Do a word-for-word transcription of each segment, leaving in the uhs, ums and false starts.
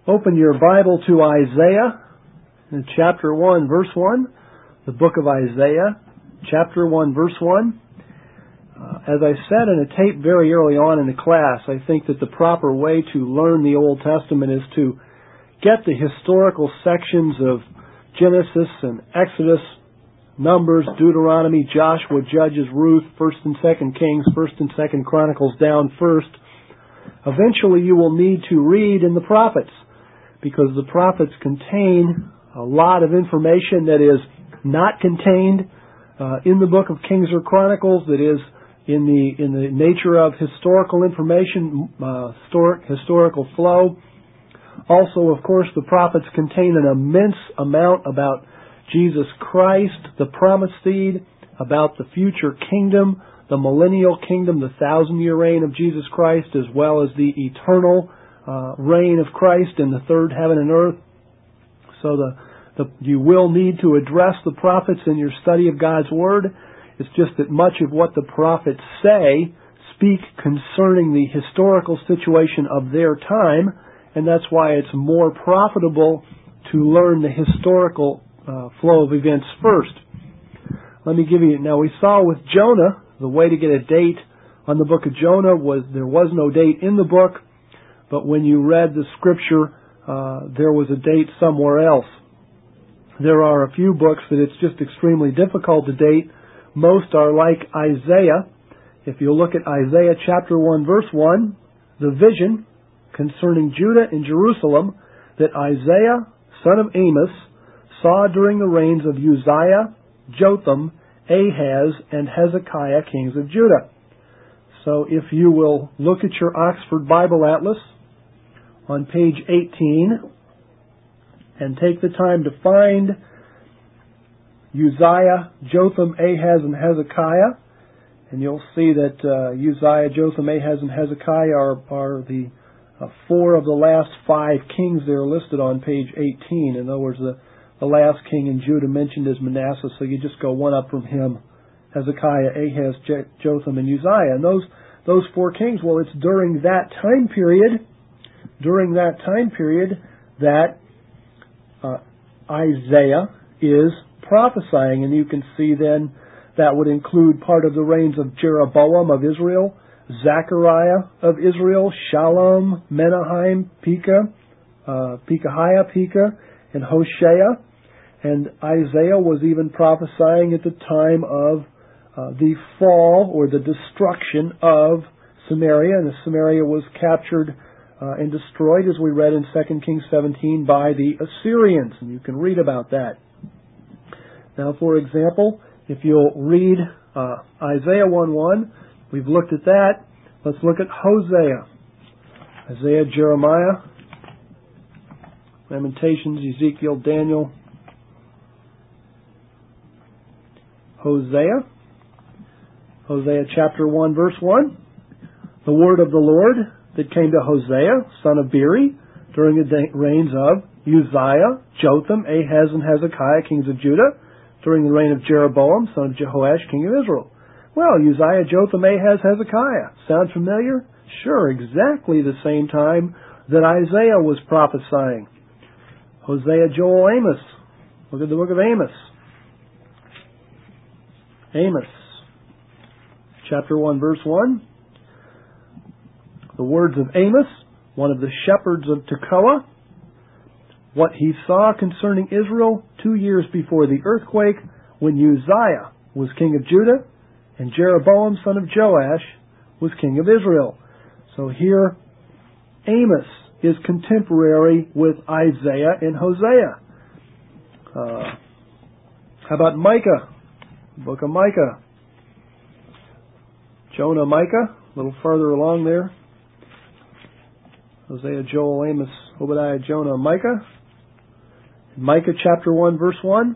Open your Bible to Isaiah, in chapter one, verse one. The book of Isaiah, chapter one, verse one. Uh, as I said in a tape very early on in the class, I think that the proper way to learn the Old Testament is to get the historical sections of Genesis and Exodus, Numbers, Deuteronomy, Joshua, Judges, Ruth, First and Second Kings, First and Second Chronicles down first. Eventually you will need to read in the prophets, because the prophets contain a lot of information that is not contained uh, in the book of Kings or Chronicles, that is in the in the nature of historical information, uh, historic, historical flow. Also, of course, the prophets contain an immense amount about Jesus Christ, the promised seed, about the future kingdom, the millennial kingdom, the thousand-year reign of Jesus Christ, as well as the eternal uh, reign of Christ in the third heaven and earth. So the, the you will need to address the prophets in your study of God's Word. It's just that much of what the prophets say speak concerning the historical situation of their time, and that's why it's more profitable to learn the historical uh, flow of events first. Let me give you, now we saw with Jonah, the way to get a date on the book of Jonah was there was no date in the book, but when you read the scripture, uh, there was a date somewhere else. There are a few books that it's just extremely difficult to date. Most are like Isaiah. If you look at Isaiah chapter one, verse one, the vision concerning Judah and Jerusalem that Isaiah, son of Amos, saw during the reigns of Uzziah, Jotham, Ahaz, and Hezekiah, kings of Judah. So if you will look at your Oxford Bible Atlas on page eighteen and take the time to find Uzziah, Jotham, Ahaz, and Hezekiah, and you'll see that uh, Uzziah, Jotham, Ahaz, and Hezekiah are, are the uh, four of the last five kings that are listed on page eighteen. In other words, the The last king in Judah mentioned is Manasseh, so you just go one up from him. Hezekiah, Ahaz, Je- Jotham, and Uzziah. And those those four kings, well, it's during that time period, during that time period that uh, Isaiah is prophesying. And you can see then that would include part of the reigns of Jeroboam of Israel, Zechariah of Israel, Shallum, Menahem, Pekah, uh, Pekahiah, Pekah, and Hoshea. And Isaiah was even prophesying at the time of uh, the fall or the destruction of Samaria. And Samaria was captured uh, and destroyed, as we read in Second Kings seventeen, by the Assyrians. And you can read about that. Now, for example, if you'll read uh, Isaiah one one, we've looked at that. Let's look at Hosea. Isaiah, Jeremiah, Lamentations, Ezekiel, Daniel, Hosea. Hosea chapter one, verse one. The word of the Lord that came to Hosea, son of Beeri, during the reigns of Uzziah, Jotham, Ahaz, and Hezekiah, kings of Judah, during the reign of Jeroboam, son of Jehoash, king of Israel. Well, Uzziah, Jotham, Ahaz, Hezekiah. Sound familiar? Sure, exactly the same time that Isaiah was prophesying. Hosea, Joel, Amos. Look at the book of Amos. Amos, chapter one, verse one. The words of Amos, one of the shepherds of Tekoa. What he saw concerning Israel two years before the earthquake, when Uzziah was king of Judah and Jeroboam, son of Joash, was king of Israel. So here, Amos is contemporary with Isaiah and Hosea. Uh, how about Micah? Book of Micah. Jonah, Micah, a little further along there. Hosea, Joel, Amos, Obadiah, Jonah, Micah. Micah chapter one, verse one.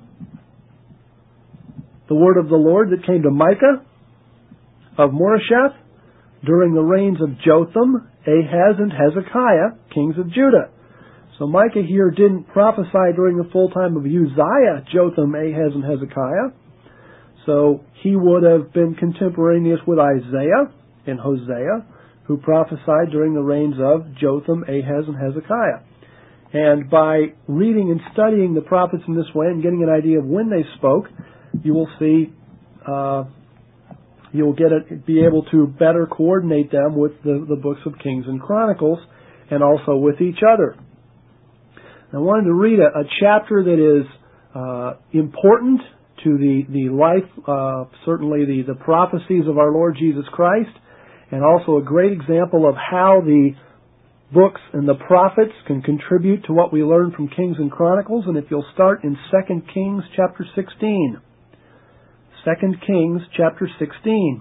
The word of the Lord that came to Micah of Moresheth during the reigns of Jotham, Ahaz, and Hezekiah, kings of Judah. So Micah here didn't prophesy during the full time of Uzziah, Jotham, Ahaz, and Hezekiah. So he would have been contemporaneous with Isaiah and Hosea, who prophesied during the reigns of Jotham, Ahaz, and Hezekiah. And by reading and studying the prophets in this way and getting an idea of when they spoke, you will see, uh, you'll get a, be able to better coordinate them with the, the books of Kings and Chronicles, and also with each other. I wanted to read a, a chapter that is uh, important to the the life, uh, certainly the the prophecies of our Lord Jesus Christ, and also a great example of how the books and the prophets can contribute to what we learn from Kings and Chronicles. And if you'll start in Second Kings chapter sixteen. Second Kings chapter sixteen.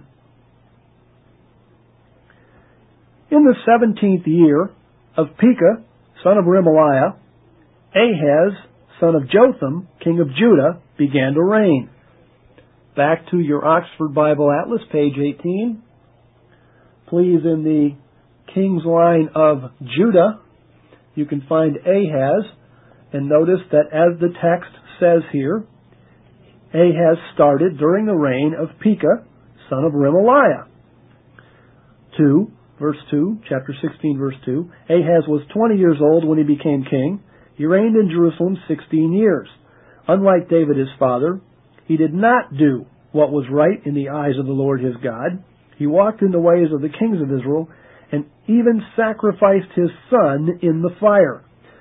In the seventeenth year of Pekah, son of Remaliah, Ahaz, son of Jotham, king of Judah, began to reign. Back to your Oxford Bible Atlas, page eighteen. Please, in the King's line of Judah, you can find Ahaz, and notice that as the text says here, Ahaz started during the reign of Pekah, son of Remaliah. two, verse two, chapter sixteen, verse two, Ahaz was twenty years old when he became king. He reigned in Jerusalem sixteen years. Unlike David his father, he did not do what was right in the eyes of the Lord his God. He walked in the ways of the kings of Israel, and even sacrificed his son in the fire.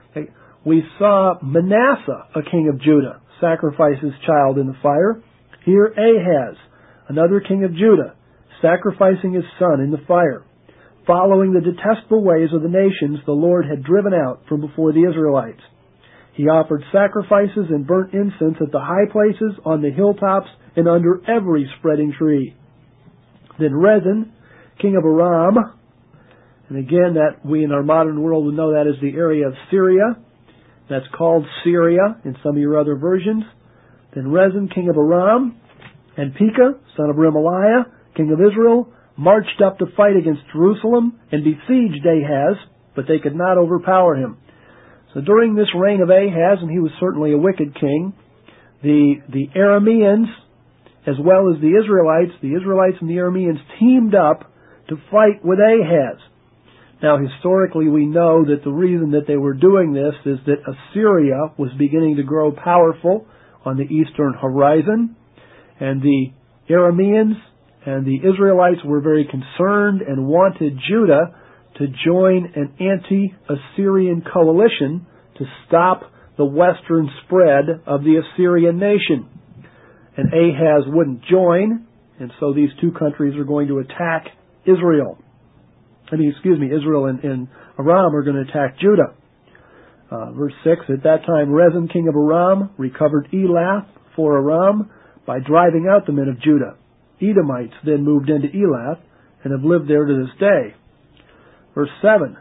We saw Manasseh, a king of Judah, sacrifice his child in the fire. Here Ahaz, another king of Judah, sacrificing his son in the fire. Following the detestable ways of the nations the Lord had driven out from before the Israelites. He offered sacrifices and burnt incense at the high places, on the hilltops, and under every spreading tree. Then Rezin, king of Aram, and again that we in our modern world would know that as the area of Syria. That's called Syria in some of your other versions. Then Rezin, king of Aram, and Pekah, son of Remaliah, king of Israel, marched up to fight against Jerusalem and besieged Ahaz, but they could not overpower him. So during this reign of Ahaz, and he was certainly a wicked king, the, the Arameans, as well as the Israelites, the Israelites and the Arameans teamed up to fight with Ahaz. Now, historically, we know that the reason that they were doing this is that Assyria was beginning to grow powerful on the eastern horizon, and the Arameans and the Israelites were very concerned and wanted Judah to join an anti-Assyrian coalition to stop the western spread of the Assyrian nation. And Ahaz wouldn't join, and so these two countries are going to attack Israel. I mean, excuse me, Israel and, and Aram are going to attack Judah. Uh, verse six, at that time Rezin, king of Aram, recovered Elath for Aram by driving out the men of Judah. Edomites then moved into Elath and have lived there to this day. Verse seven,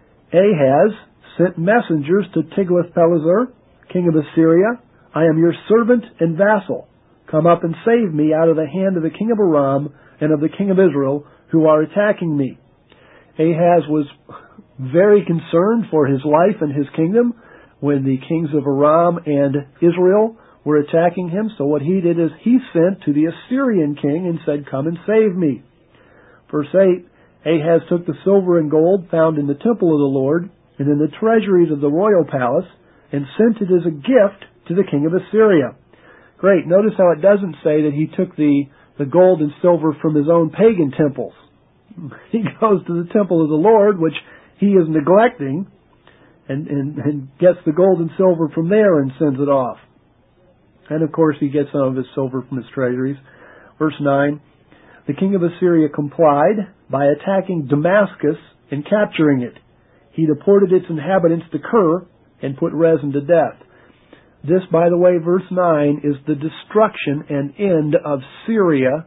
Ahaz sent messengers to Tiglath-Pileser, king of Assyria. I am your servant and vassal. Come up and save me out of the hand of the king of Aram and of the king of Israel who are attacking me. Ahaz was very concerned for his life and his kingdom when the kings of Aram and Israel were attacking him. So what he did is he sent to the Assyrian king and said, come and save me. Verse eight, Ahaz took the silver and gold found in the temple of the Lord and in the treasuries of the royal palace and sent it as a gift to the king of Assyria. Great. Notice how it doesn't say that he took the, the gold and silver from his own pagan temples. He goes to the temple of the Lord, which he is neglecting, and, and, and gets the gold and silver from there and sends it off. And of course he gets some of his silver from his treasuries. Verse nine, the king of Assyria complied by attacking Damascus and capturing it. He deported its inhabitants to Kir and put Rezin to death. This, by the way, verse nine, is the destruction and end of Syria,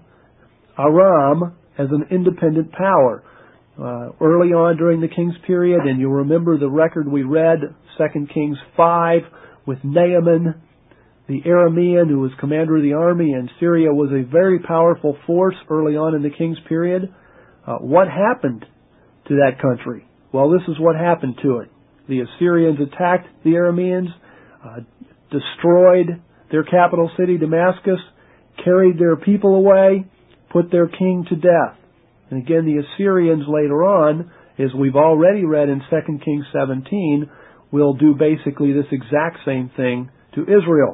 Aram, as an independent power. Uh, early on during the king's period, and you'll remember the record we read, Second Kings five, with Naaman, the Aramean, who was commander of the army, and Syria was a very powerful force early on in the king's period. Uh, what happened to that country? Well, this is what happened to it. The Assyrians attacked the Arameans, uh, destroyed their capital city, Damascus, carried their people away, put their king to death. And again, the Assyrians later on, as we've already read in Second Kings seventeen, will do basically this exact same thing to Israel.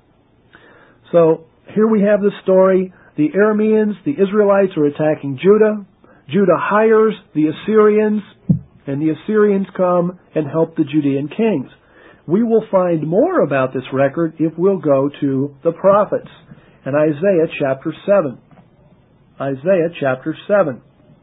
So here we have the story. The Arameans, the Israelites are attacking Judah. Judah hires the Assyrians, and the Assyrians come and help the Judean kings. We will find more about this record if we'll go to the prophets in Isaiah chapter seven. Isaiah chapter seven.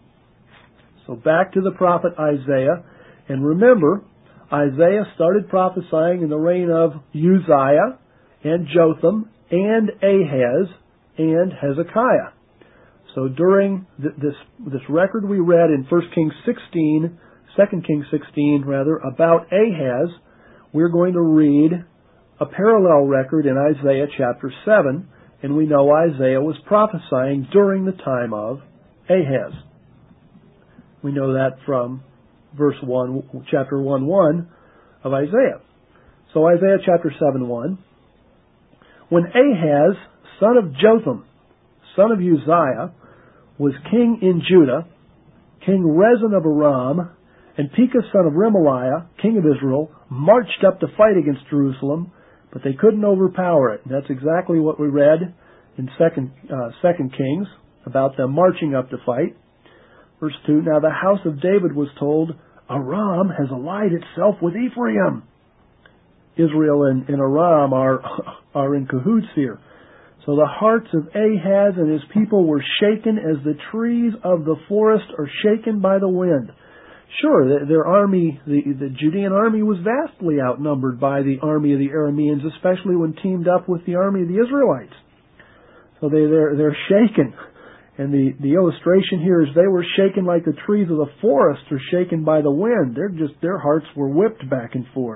So back to the prophet Isaiah. And remember, Isaiah started prophesying in the reign of Uzziah and Jotham and Ahaz and Hezekiah. So during th- this this record we read in First Kings sixteen, Second Kings sixteen rather, about Ahaz, we're going to read a parallel record in Isaiah chapter seven, and we know Isaiah was prophesying during the time of Ahaz. We know that from verse one, chapter one one of Isaiah. So Isaiah chapter seven one. When Ahaz, son of Jotham, son of Uzziah, was king in Judah, King Rezin of Aram, and Pekah, son of Remaliah, king of Israel, marched up to fight against Jerusalem, but they couldn't overpower it. And that's exactly what we read in Second, uh, Second Kings, about them marching up to fight. Verse two, now the house of David was told, Aram has allied itself with Ephraim. Israel and, and Aram are, are in cahoots here. So the hearts of Ahaz and his people were shaken as the trees of the forest are shaken by the wind. Sure, their, their army, the, the Judean army was vastly outnumbered by the army of the Arameans, especially when teamed up with the army of the Israelites. So they, they're, they're shaken. And the, the illustration here is they were shaken like the trees of the forest are shaken by the wind. They're just, their hearts were whipped back and forth.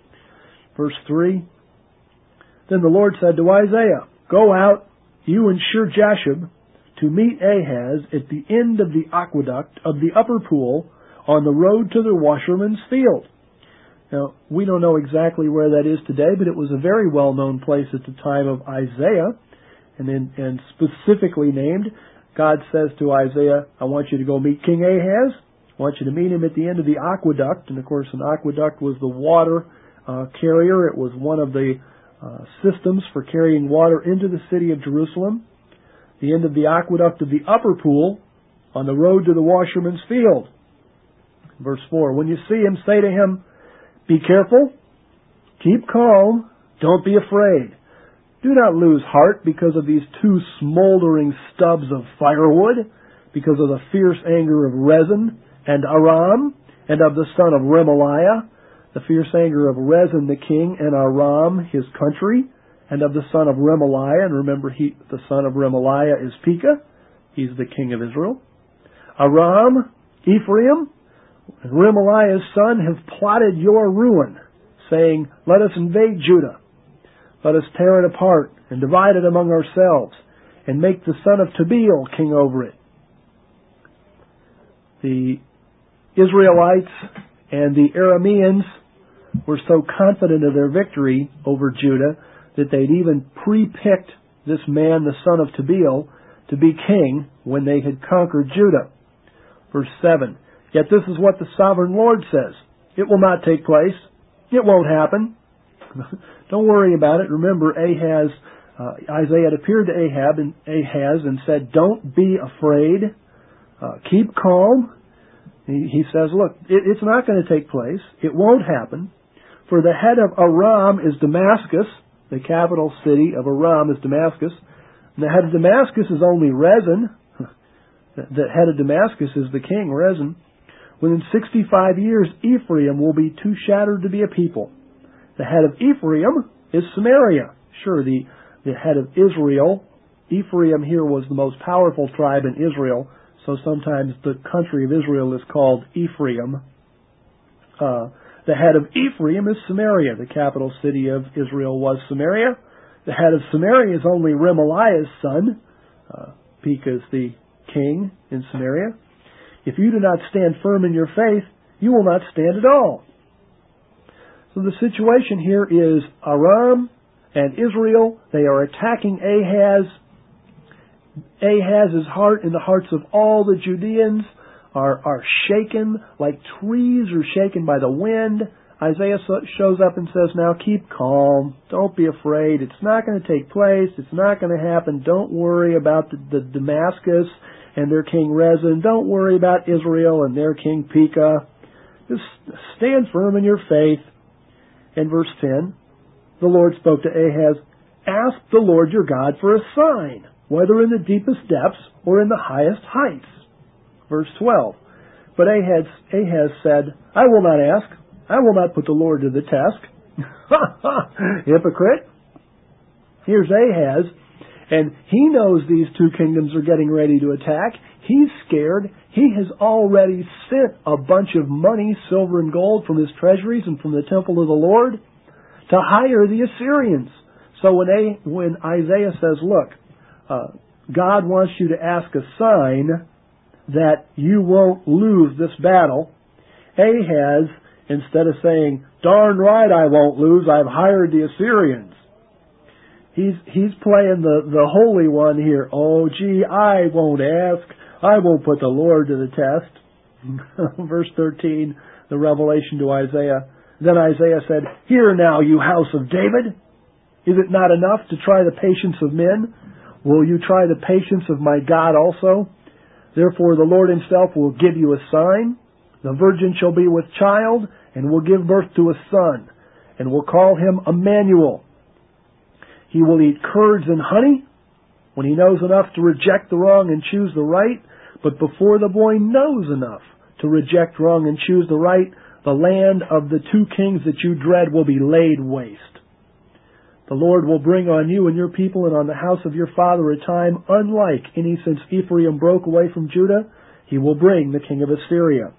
Verse three, then the Lord said to Isaiah, go out, you and Shir-Jashub, to meet Ahaz at the end of the aqueduct of the upper pool on the road to the washerman's field. Now, we don't know exactly where that is today, but it was a very well-known place at the time of Isaiah, and, in, and specifically named. God says to Isaiah, I want you to go meet King Ahaz. I want you to meet him at the end of the aqueduct. And, of course, an aqueduct was the water uh, carrier. It was one of the uh, systems for carrying water into the city of Jerusalem. The end of the aqueduct of the upper pool on the road to the washerman's field. Verse four, when you see him, say to him, be careful, keep calm, don't be afraid. Do not lose heart because of these two smoldering stubs of firewood, because of the fierce anger of Rezin and Aram, and of the son of Remaliah, the fierce anger of Rezin the king, and Aram his country, and of the son of Remaliah. And remember, he, the son of Remaliah is Pekah. He's the king of Israel. Aram, Ephraim, and Remaliah's son have plotted your ruin, saying, let us invade Judah. Let us tear it apart and divide it among ourselves, and make the son of Tabeel king over it. The Israelites and the Arameans were so confident of their victory over Judah that they'd even pre-picked this man, the son of Tabeel, to be king when they had conquered Judah. Verse seven, yet this is what the sovereign Lord says. It will not take place. It won't happen. Don't worry about it. Remember, Ahaz, uh, Isaiah had appeared to Ahab and Ahaz and said, don't be afraid. Uh, keep calm. He, he says, look, it, it's not going to take place. It won't happen. For the head of Aram is Damascus. The capital city of Aram is Damascus. And the head of Damascus is only Rezin. The head of Damascus is the king, Rezin. Within sixty-five years, Ephraim will be too shattered to be a people. The head of Ephraim is Samaria. Sure, the, the head of Israel, Ephraim here was the most powerful tribe in Israel, so sometimes the country of Israel is called Ephraim. Uh, the head of Ephraim is Samaria. The capital city of Israel was Samaria. The head of Samaria is only Remaliah's son. Uh, Pekah is the king in Samaria. If you do not stand firm in your faith, you will not stand at all. So the situation here is Aram and Israel. They are attacking Ahaz. Ahaz's heart and the hearts of all the Judeans are, are shaken like trees are shaken by the wind. Isaiah shows up and says, now keep calm. Don't be afraid. It's not going to take place. It's not going to happen. Don't worry about the, the Damascus and their king Rezin. Don't worry about Israel and their king Pekah. Just stand firm in your faith. In verse ten, the Lord spoke to Ahaz, ask the Lord your God for a sign, whether in the deepest depths or in the highest heights. Verse twelve, but Ahaz, Ahaz said, I will not ask. I will not put the Lord to the test. Hypocrite. Here's Ahaz, and he knows these two kingdoms are getting ready to attack. He's scared. He has already sent a bunch of money, silver and gold, from his treasuries and from the temple of the Lord to hire the Assyrians. So when, a, when Isaiah says, look, uh, God wants you to ask a sign that you won't lose this battle, Ahaz, instead of saying, darn right I won't lose, I've hired the Assyrians, he's he's playing the, the holy one here. Oh, gee, I won't ask. I won't put the Lord to the test. Verse thirteen, the revelation to Isaiah. Then Isaiah said, hear now, you house of David. Is it not enough to try the patience of men? Will you try the patience of my God also? Therefore the Lord himself will give you a sign. The virgin shall be with child, and will give birth to a son, and will call him Emmanuel. He will eat curds and honey, when he knows enough to reject the wrong and choose the right. But before the boy knows enough to reject wrong and choose the right, the land of the two kings that you dread will be laid waste. The Lord will bring on you and your people and on the house of your father a time unlike any since Ephraim broke away from Judah. He will bring the king of Assyria.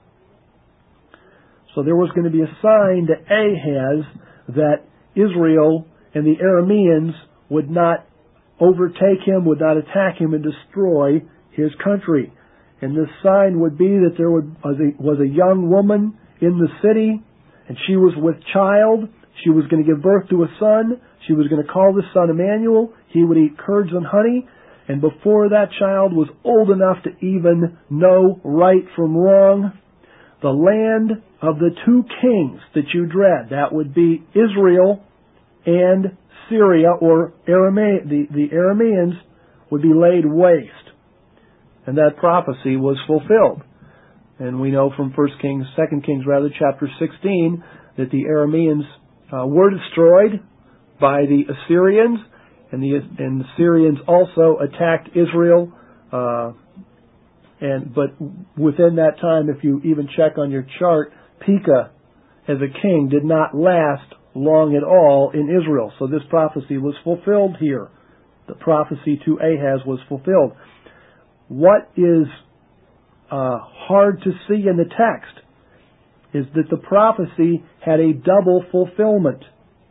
So there was going to be a sign to Ahaz that Israel and the Arameans would not overtake him, would not attack him and destroy his country. And this sign would be that there would, was, a, was a young woman in the city, and she was with child. She was going to give birth to a son. She was going to call this son Emmanuel. He would eat curds and honey. And before that child was old enough to even know right from wrong, the land of the two kings that you dread, that would be Israel and Syria, or Arame, the, the Arameans, would be laid waste. And that prophecy was fulfilled. And we know from First Kings, Second Kings rather, chapter sixteen, that the Arameans uh, were destroyed by the Assyrians, and the, and the Syrians also attacked Israel. Uh, and but within that time, if you even check on your chart, Pekah as a king did not last long at all in Israel. So this prophecy was fulfilled here. The prophecy to Ahaz was fulfilled. What is uh, hard to see in the text is that the prophecy had a double fulfillment.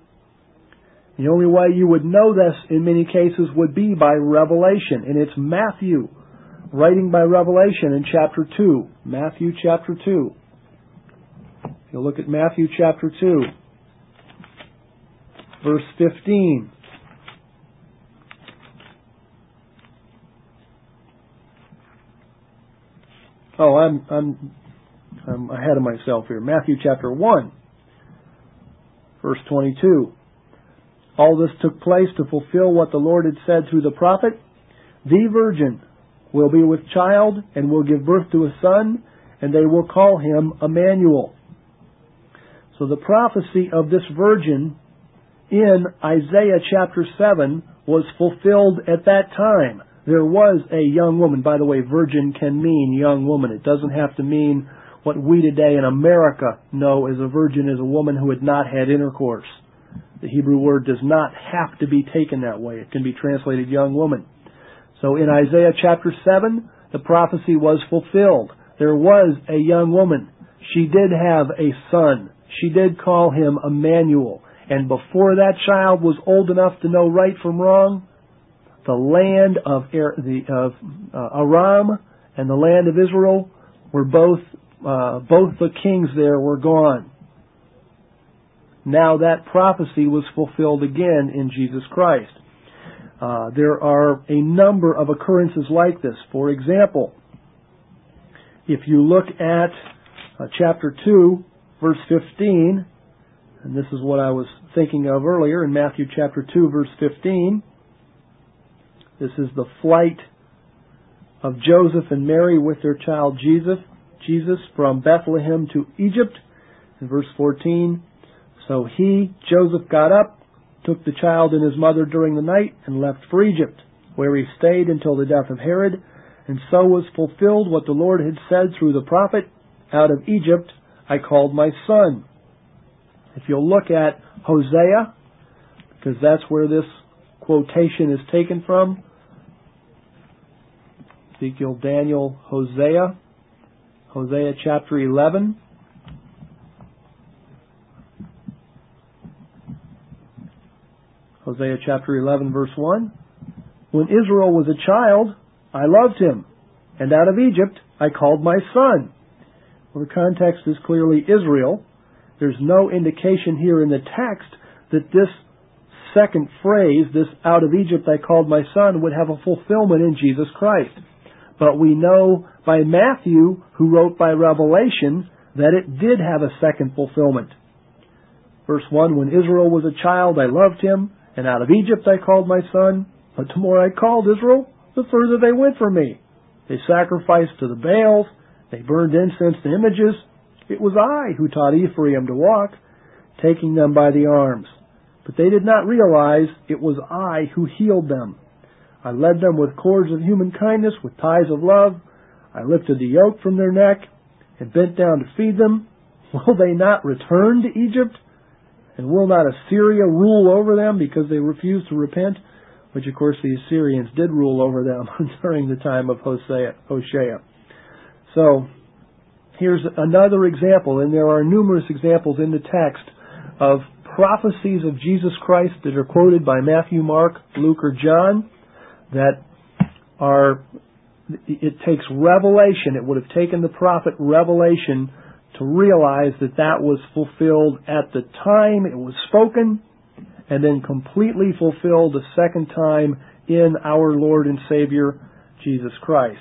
The only way you would know this in many cases would be by revelation. And it's Matthew writing by revelation in chapter two. Matthew chapter two. If you look at Matthew chapter two, verse fifteen. Oh, I'm I'm I'm ahead of myself here. Matthew chapter one, verse twenty-two. All this took place to fulfill what the Lord had said through the prophet. The virgin will be with child and will give birth to a son, and they will call him Emmanuel. So the prophecy of this virgin in Isaiah chapter seven was fulfilled at that time. There was a young woman. By the way, virgin can mean young woman. It doesn't have to mean what we today in America know as a virgin is a woman who had not had intercourse. The Hebrew word does not have to be taken that way. It can be translated young woman. So in Isaiah chapter seven, the prophecy was fulfilled. There was a young woman. She did have a son. She did call him Emmanuel. And before that child was old enough to know right from wrong, the land of, the, of uh, Aram and the land of Israel were both, uh, both the kings there were gone. Now that prophecy was fulfilled again in Jesus Christ. Uh, there are a number of occurrences like this. For example, if you look at uh, chapter two, verse fifteen, And this is what I was thinking of earlier in Matthew chapter two, verse fifteen. This is the flight of Joseph and Mary with their child Jesus, Jesus from Bethlehem to Egypt. In verse fourteen, so he, Joseph, got up, took the child and his mother during the night, and left for Egypt, where he stayed until the death of Herod. And so was fulfilled what the Lord had said through the prophet, out of Egypt I called my son. If you'll look at Hosea, because that's where this quotation is taken from, Ezekiel, Daniel, Hosea, Hosea chapter eleven. Hosea chapter eleven, verse one. When Israel was a child, I loved him, and out of Egypt I called my son. Well, the context is clearly Israel. There's no indication here in the text that this second phrase, this out of Egypt I called my son, would have a fulfillment in Jesus Christ. But we know by Matthew, who wrote by revelation, that it did have a second fulfillment. Verse one, when Israel was a child, I loved him, and out of Egypt I called my son. But the more I called Israel, the further they went from me. They sacrificed to the Baals. They burned incense to images. It was I who taught Ephraim to walk, taking them by the arms. But they did not realize it was I who healed them. I led them with cords of human kindness, with ties of love. I lifted the yoke from their neck and bent down to feed them. Will they not return to Egypt? And will not Assyria rule over them because they refused to repent? Which, of course, the Assyrians did rule over them during the time of Hosea. Hosea. So, here's another example, and there are numerous examples in the text of prophecies of Jesus Christ that are quoted by Matthew, Mark, Luke, or John that are, it takes revelation. It would have taken the prophet revelation to realize that that was fulfilled at the time it was spoken, and then completely fulfilled a second time in our Lord and Savior, Jesus Christ.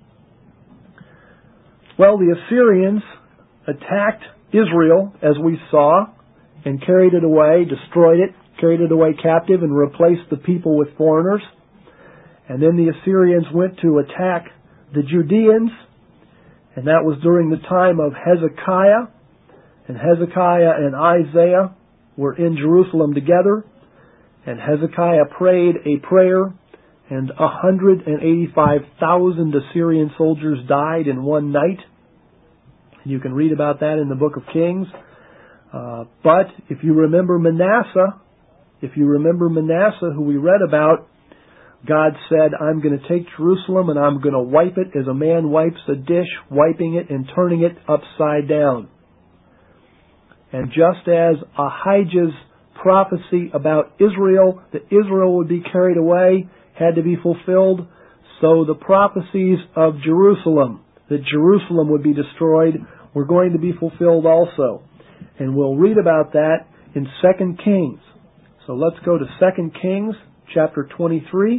Well, the Assyrians attacked Israel, as we saw, and carried it away, destroyed it, carried it away captive, and replaced the people with foreigners. And then the Assyrians went to attack the Judeans, and that was during the time of Hezekiah. And Hezekiah and Isaiah were in Jerusalem together, and Hezekiah prayed a prayer, and one hundred eighty-five thousand Assyrian soldiers died in one night. You can read about that in the book of Kings. Uh, but if you remember Manasseh, if you remember Manasseh, who we read about, God said, I'm going to take Jerusalem and I'm going to wipe it as a man wipes a dish, wiping it and turning it upside down. And just as Ahijah's prophecy about Israel, that Israel would be carried away, had to be fulfilled, so the prophecies of Jerusalem, that Jerusalem would be destroyed, were going to be fulfilled also. And we'll read about that in Second Kings. So let's go to Second Kings, chapter twenty-three.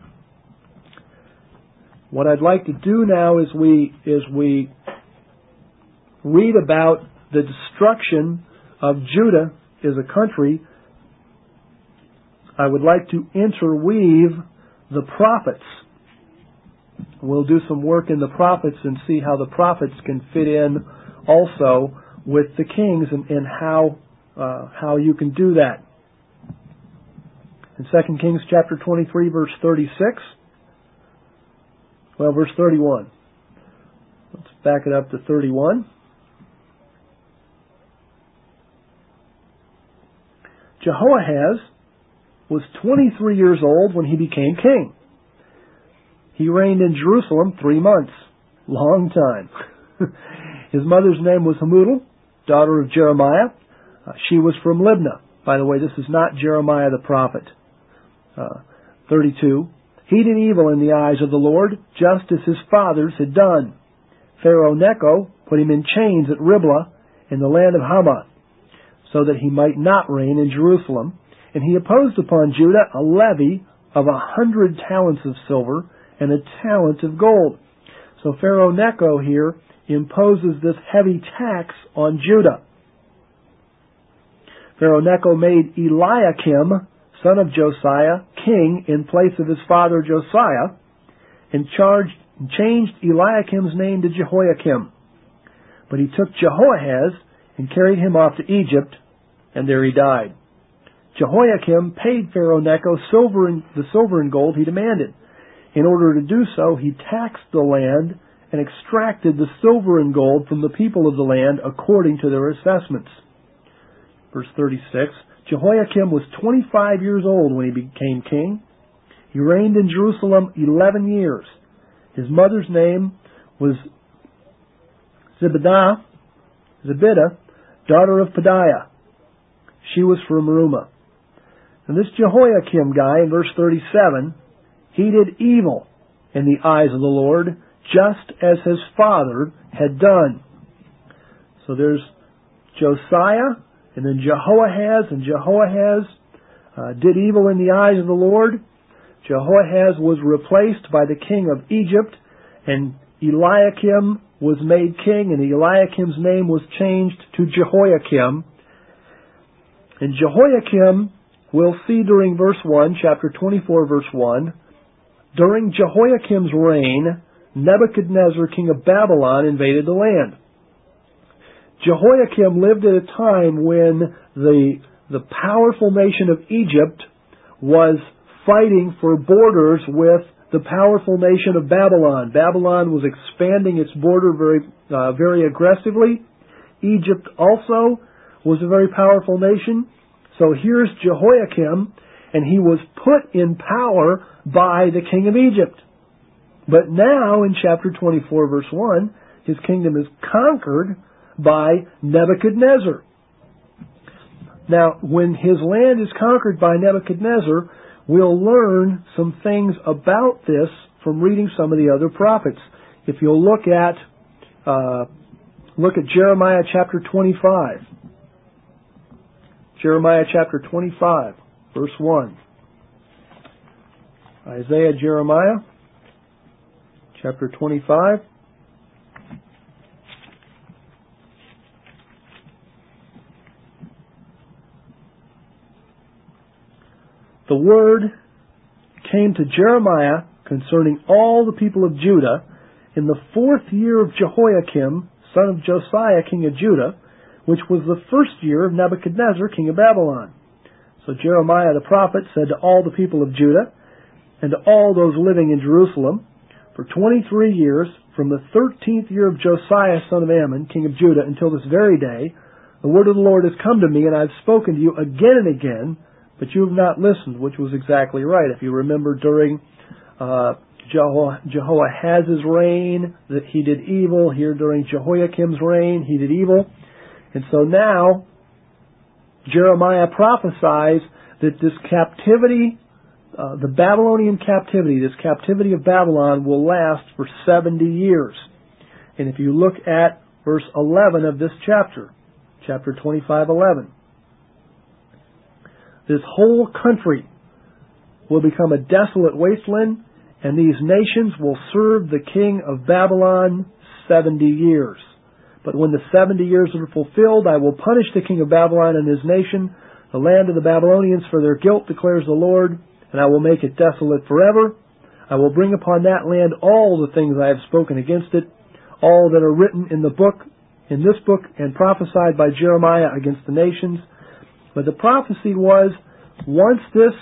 What I'd like to do now is we is we read about the destruction of Judah as a country. I would like to interweave the prophets. We'll do some work in the prophets and see how the prophets can fit in also with the kings, and, and how uh, how you can do that. In Second Kings chapter twenty-three, verse thirty-six, well, verse thirty-one. Let's back it up to thirty-one. Jehoahaz was twenty-three years old when he became king. He reigned in Jerusalem three months. Long time. His mother's name was Hamudal, daughter of Jeremiah. Uh, she was from Libnah. By the way, this is not Jeremiah the prophet. Uh, thirty-two. He did evil in the eyes of the Lord, just as his fathers had done. Pharaoh Necho put him in chains at Riblah in the land of Hamath, so that he might not reign in Jerusalem. And he imposed upon Judah a levy of a hundred talents of silver and a talent of gold. So Pharaoh Necho here imposes this heavy tax on Judah. Pharaoh Necho made Eliakim, son of Josiah, king in place of his father Josiah, and charged, changed Eliakim's name to Jehoiakim. But he took Jehoahaz and carried him off to Egypt, and there he died. Jehoiakim paid Pharaoh Necho silver and, the silver and gold he demanded. In order to do so, he taxed the land and extracted the silver and gold from the people of the land according to their assessments. Verse thirty-six, Jehoiakim was twenty-five years old when he became king. He reigned in Jerusalem eleven years. His mother's name was Zibidah, Zebidah, daughter of Pedaiah. She was from Rumah. And this Jehoiakim guy in verse thirty-seven, he did evil in the eyes of the Lord, just as his father had done. So there's Josiah, and then Jehoahaz, and Jehoahaz uh, did evil in the eyes of the Lord. Jehoahaz was replaced by the king of Egypt, and Eliakim was made king, and Eliakim's name was changed to Jehoiakim. And Jehoiakim, we'll see during verse one, chapter twenty-four, verse one, during Jehoiakim's reign, Nebuchadnezzar, king of Babylon, invaded the land. Jehoiakim lived at a time when the, the powerful nation of Egypt was fighting for borders with the powerful nation of Babylon. Babylon was expanding its border very, uh, very aggressively. Egypt also was a very powerful nation. So here's Jehoiakim, and he was put in power by the king of Egypt. But now, in chapter twenty-four, verse one, his kingdom is conquered by Nebuchadnezzar. Now, when his land is conquered by Nebuchadnezzar, we'll learn some things about this from reading some of the other prophets. If you'll look at uh, look at Jeremiah chapter twenty-five. Jeremiah chapter twenty-five, verse one. Isaiah, Jeremiah, chapter twenty-five. The word came to Jeremiah concerning all the people of Judah in the fourth year of Jehoiakim, son of Josiah, king of Judah, which was the first year of Nebuchadnezzar, king of Babylon. So Jeremiah the prophet said to all the people of Judah and to all those living in Jerusalem, for twenty-three years, from the thirteenth year of Josiah, son of Ammon, king of Judah, until this very day, the word of the Lord has come to me, and I've spoken to you again and again, but you have not listened, which was exactly right. If you remember during uh, Jeho- Jehoahaz's reign, that he did evil. Here during Jehoiakim's reign, he did evil. And so now, Jeremiah prophesies that this captivity, uh, the Babylonian captivity, this captivity of Babylon will last for seventy years. And if you look at verse eleven of this chapter, chapter twenty-five, eleven, this whole country will become a desolate wasteland, and these nations will serve the king of Babylon seventy years. But when the seventy years are fulfilled, I will punish the king of Babylon and his nation, the land of the Babylonians, for their guilt, declares the Lord, and I will make it desolate forever. I will bring upon that land all the things I have spoken against it, all that are written in the book, in this book, and prophesied by Jeremiah against the nations. But the prophecy was, once this,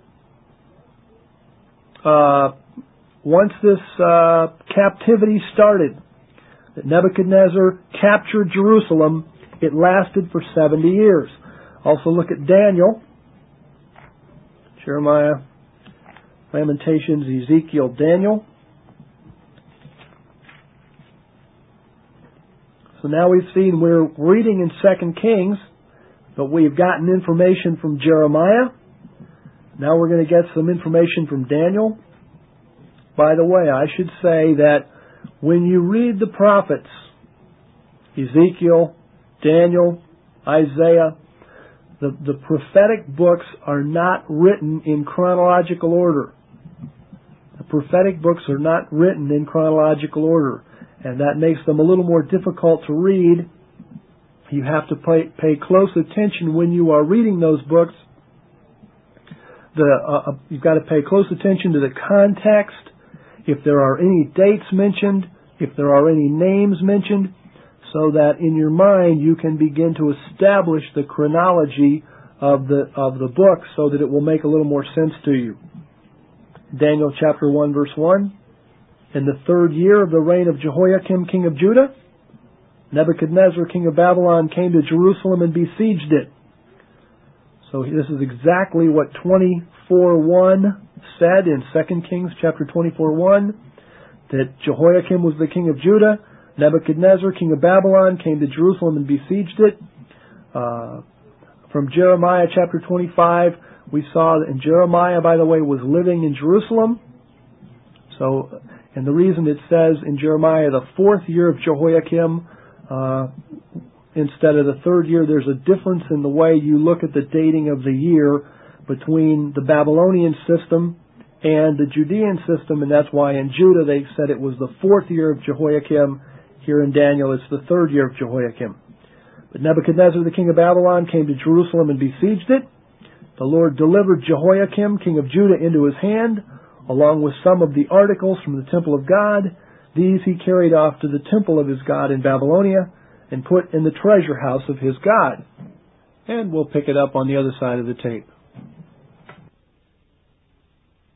uh, once this uh, captivity started, that Nebuchadnezzar captured Jerusalem, it lasted for seventy years. Also look at Daniel, Jeremiah, Lamentations, Ezekiel, Daniel. So now we've seen, we're reading in Second Kings, but we've gotten information from Jeremiah. Now we're going to get some information from Daniel. By the way, I should say that when you read the prophets, Ezekiel, Daniel, Isaiah, the, the prophetic books are not written in chronological order. The prophetic books are not written in chronological order, and that makes them a little more difficult to read You have to pay, pay close attention when you are reading those books. The, uh, you've got to pay close attention to the context, if there are any dates mentioned, if there are any names mentioned, so that in your mind you can begin to establish the chronology of the of the book so that it will make a little more sense to you. Daniel chapter one verse one, in the third year of the reign of Jehoiakim king of Judah, Nebuchadnezzar king of Babylon came to Jerusalem and besieged it. So this is exactly what twenty-four one said in Second Kings chapter twenty-four one, that Jehoiakim was the king of Judah, Nebuchadnezzar king of Babylon came to Jerusalem and besieged it. Uh, from Jeremiah chapter twenty-five, we saw that, and Jeremiah, by the way, was living in Jerusalem. So, and the reason it says in Jeremiah the fourth year of Jehoiakim, uh, instead of the third year, there's a difference in the way you look at the dating of the year between the Babylonian system and the Judean system, and that's why in Judah they said it was the fourth year of Jehoiakim. Here in Daniel it's the third year of Jehoiakim. But Nebuchadnezzar the king of Babylon came to Jerusalem and besieged it. The Lord delivered Jehoiakim king of Judah into his hand, along with some of the articles from the temple of God. These he carried off to the temple of his God in Babylonia, and put in the treasure house of his God. And we'll pick it up on the other side of the tape.